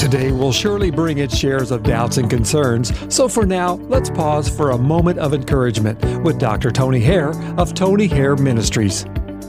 Today will surely bring its shares of doubts and concerns, so for now, let's pause for a moment of encouragement with Dr. Tony Hare of Tony Hare Ministries.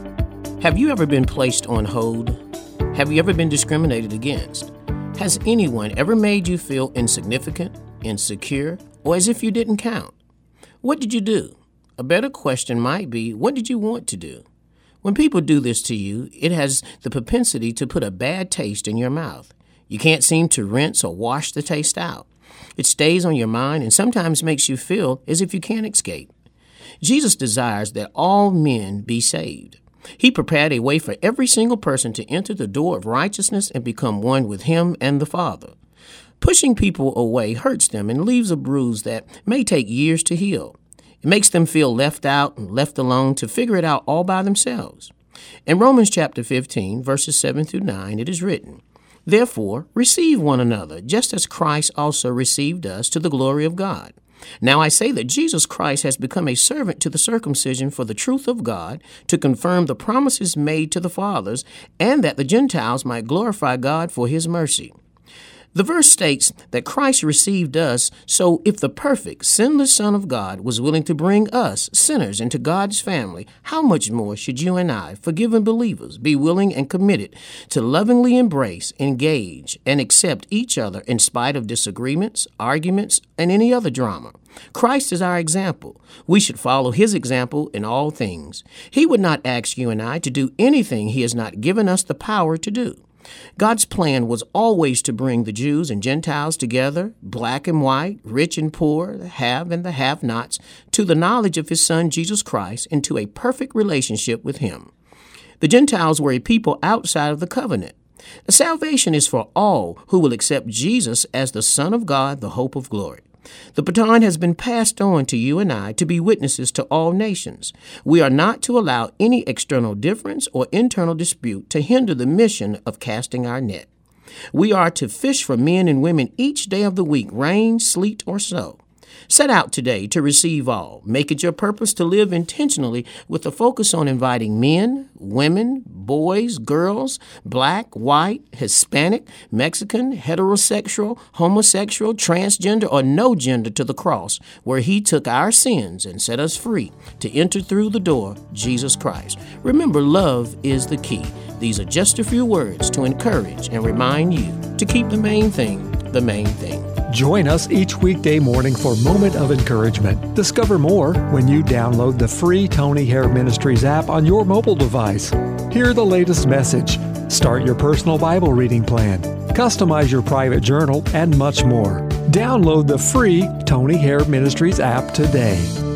Have you ever been placed on hold? Have you ever been discriminated against? Has anyone ever made you feel insignificant, insecure, or as if you didn't count? What did you do? A better question might be, what did you want to do? When people do this to you, it has the propensity to put a bad taste in your mouth. You can't seem to rinse or wash the taste out. It stays on your mind and sometimes makes you feel as if you can't escape. Jesus desires that all men be saved. He prepared a way for every single person to enter the door of righteousness and become one with Him and the Father. Pushing people away hurts them and leaves a bruise that may take years to heal. It makes them feel left out and left alone to figure it out all by themselves. In Romans chapter 15, verses 7 through 9, it is written, "Therefore, receive one another, just as Christ also received us to the glory of God. Now I say that Jesus Christ has become a servant to the circumcision for the truth of God, to confirm the promises made to the fathers, and that the Gentiles might glorify God for His mercy." The verse states that Christ received us, so if the perfect, sinless Son of God was willing to bring us, sinners, into God's family, how much more should you and I, forgiven believers, be willing and committed to lovingly embrace, engage, and accept each other in spite of disagreements, arguments, and any other drama? Christ is our example. We should follow His example in all things. He would not ask you and I to do anything He has not given us the power to do. God's plan was always to bring the Jews and Gentiles together, black and white, rich and poor, the have and the have-nots, to the knowledge of His Son, Jesus Christ, into a perfect relationship with Him. The Gentiles were a people outside of the covenant. The salvation is for all who will accept Jesus as the Son of God, the hope of glory. The baton has been passed on to you and I to be witnesses to all nations. We are not to allow any external difference or internal dispute to hinder the mission of casting our net. We are to fish for men and women each day of the week, rain, sleet, or snow. Set out today to receive all. Make it your purpose to live intentionally with a focus on inviting men, women, boys, girls, black, white, Hispanic, Mexican, heterosexual, homosexual, transgender, or no gender to the cross, where He took our sins and set us free to enter through the door, Jesus Christ. Remember, love is the key. These are just a few words to encourage and remind you to keep the main thing the main thing. Join us each weekday morning for Moment of Encouragement. Discover more when you download the free Tony Hare Ministries app on your mobile device. Hear the latest message, start your personal Bible reading plan, customize your private journal, and much more. Download the free Tony Hare Ministries app today.